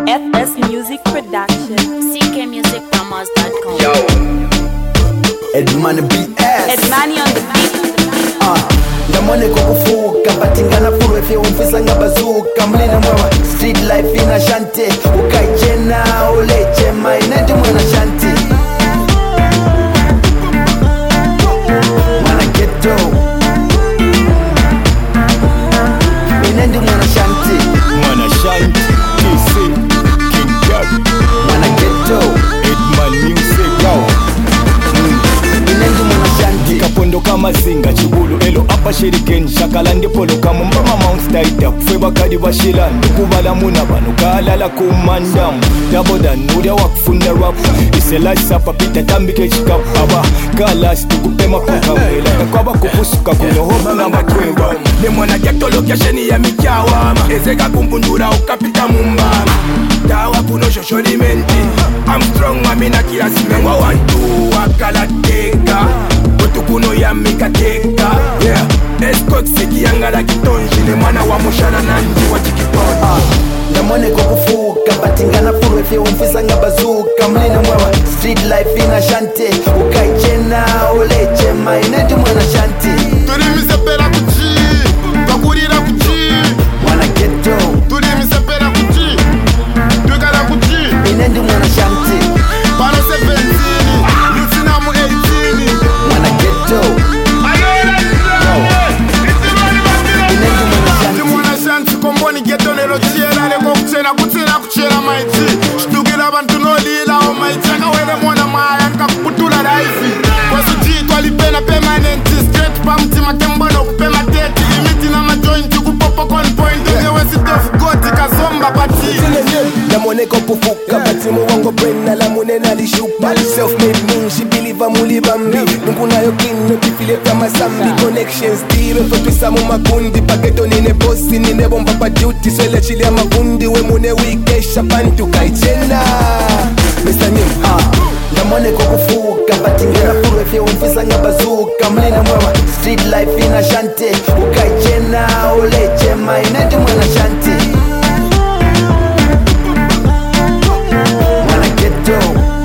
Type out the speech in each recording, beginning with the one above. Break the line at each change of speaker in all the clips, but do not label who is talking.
FS Music Production.
CKMusicPromos.com.
Yo, Edman BS.
Edmani on the beat.
Ndamone kukufuka batingana purwe fye umfisa nga bazuka mlina mwawa street life ina shante ukaichena uleche mainendi mwana shanti mwana ghetto inendi mwana shanti
TC King Gabby
mwana ghetto
Edman Music yo
inendi mwana shanti
kapondo kama zinga chibulu elo apa shiriken shakala ndipolo kama mbama mounts daida fwe bakadi bashila ndikubala muna bano kalala kumandamu daboda nuria wakufunda rap iselasi apa pita tambike chikap aba kalasi tukupema pakawela kakwaba kupusuka kunohobu na matweba
ni mwana gektolokia sheni ya mikyawama ezeka kumpundura ukapita mumbama tawa kuno shosholimenti I'm strong mamina kila simengwa wantu wakalateka otukuno ya mikateka yeah. Escort siki yangala kitonji ni mwana wa mushana nandi wa chikiponi
ndamone kukufuka batingana purwe fye umfisa nga bazuka mlina mwawa street life ina shante ukaichena uleche mainendi mwana shanti
tulimisepera kuchi twakurira kuchi
mwana ghetto
tulimisepera kuchi twekala kuchi
inendi mwana shanti
pano 17 lusinamu 18
mwana ghetto inendi mwana
ti
shanti
mwana shanti komboni geto lero chiela leko kuchena kutsina kuchela maiti chitukila abantu nolilawo maiti akawele mwana maya nkakuputula laifi kwasutitwa lipena permanenti straight pamutima tembono kupema teti imiti na majointi kupopo conpoint ungewesitofu goti kazomba pati
namone kopufuka batimu wango brenda lamune nalishupa self-made mean she believe amulibambi nungunayo kino tifile kama sambi connections dire fotwisa mu makundi paketo nine bosi nine bomba pa duty swele chili ya makundi we mune wikesha pantu kaichena Mr. Nim
ndamone kukufuka batingana purwe fye umfisa nga bazuka mlina mwawa street life ina shante ukaichena uleche mainendi mwana shanti mwana ghetto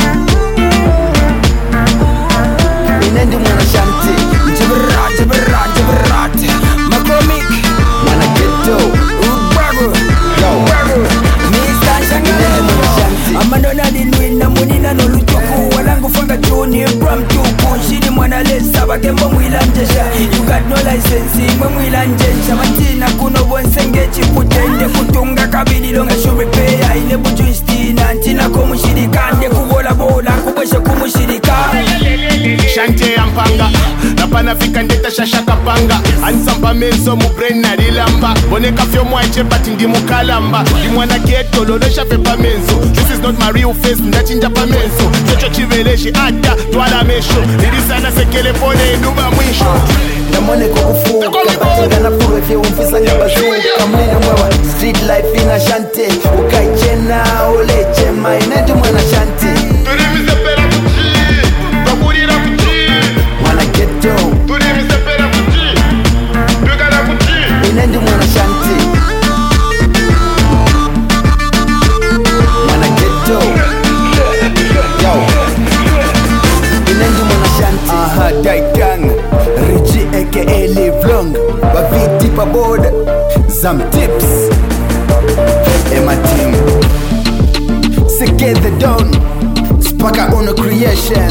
inendi mwana shanti
Jibirat Makomik
mwana ghetto inendi mwana shanti
amanona linwina munina nolutuku walangu fanga tuni bram tuku shiri mwana lesa bakembo mwilanjesha you got no license mwe mwilanjesha matina kuno bonsenge chikutende kutunga kabililo nga shurepeya ile bujuistina ntina komushirikande kubola bola kubweshe kumushirika
shante ya mpanga napanafika ndeta shashakapanga ansampa menso mubrain narilamba boneka fyo mwache bati ndi mukalamba ndi mwana geto lolosha fepa menso this is not my real face ndachinja pa menso chocho chiveleshi ata twala mesho nilisana sekele pone inuba mwisho
ndamone kukufuka batingana purwe fye umfisa nga bazuka mlina mwawa street life ina shante ukaichena uleche mainendi mwana shanti
tulimisepera kuchi twakurira kuchi
mwana ghetto
tulimisepera kuchi twekala kuchi
inendi mwana shanti mwana ghetto inendi mwana shanti
Daikang Richie aka Live Long Baviti paboda
some tips Emma team Seke the Don Spaka on a creation